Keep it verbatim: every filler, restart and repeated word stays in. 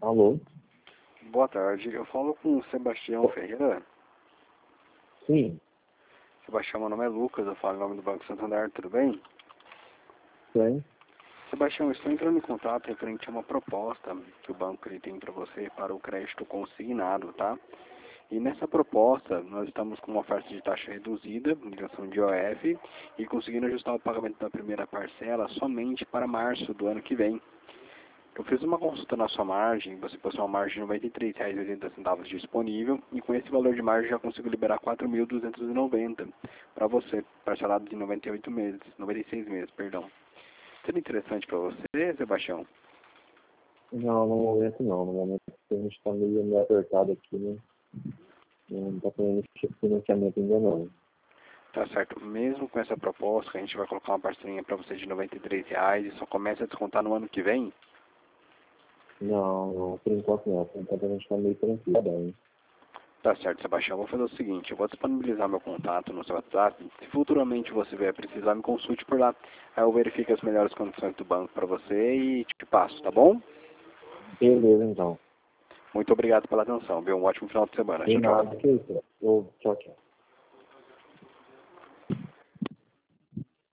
Alô? Boa tarde, eu falo com o Sebastião Ferreira. Sim, Sebastião, meu nome é Lucas, eu falo em nome do Banco Santander, tudo bem? bem. Sebastião, eu estou entrando em contato referente a uma proposta que o banco ele tem para você para o crédito consignado, tá? E nessa proposta, nós estamos com uma oferta de taxa reduzida, ligação de O F, e conseguindo ajustar o pagamento da primeira parcela somente para março do ano que vem. Eu fiz uma consulta na sua margem, você possui uma margem de noventa e três reais e oitenta centavos disponível, e com esse valor de margem já consigo liberar quatro mil duzentos e noventa para você, parcelado de noventa e oito meses, noventa e seis meses, perdão. Seria interessante para você, Sebastião? Não, no momento não. No momento a gente está meio, meio apertado aqui, né? Não está com financiamento ainda não. Tá certo. Mesmo com essa proposta, a gente vai colocar uma parcelinha para você de noventa e três reais e só começa a descontar no ano que vem? Não, não, por enquanto não. Por enquanto a gente está meio tranquilo bem. Tá certo, Sebastião. Eu vou fazer o seguinte, eu vou disponibilizar meu contato no seu WhatsApp. Se futuramente você vier precisar, me consulte por lá. Aí eu verifico as melhores condições do banco para você e te passo, tá bom? Beleza, então. Muito obrigado pela atenção, viu? Um ótimo final de semana. De Tchau, tchau. nada, que isso? Ô, tchau, tchau.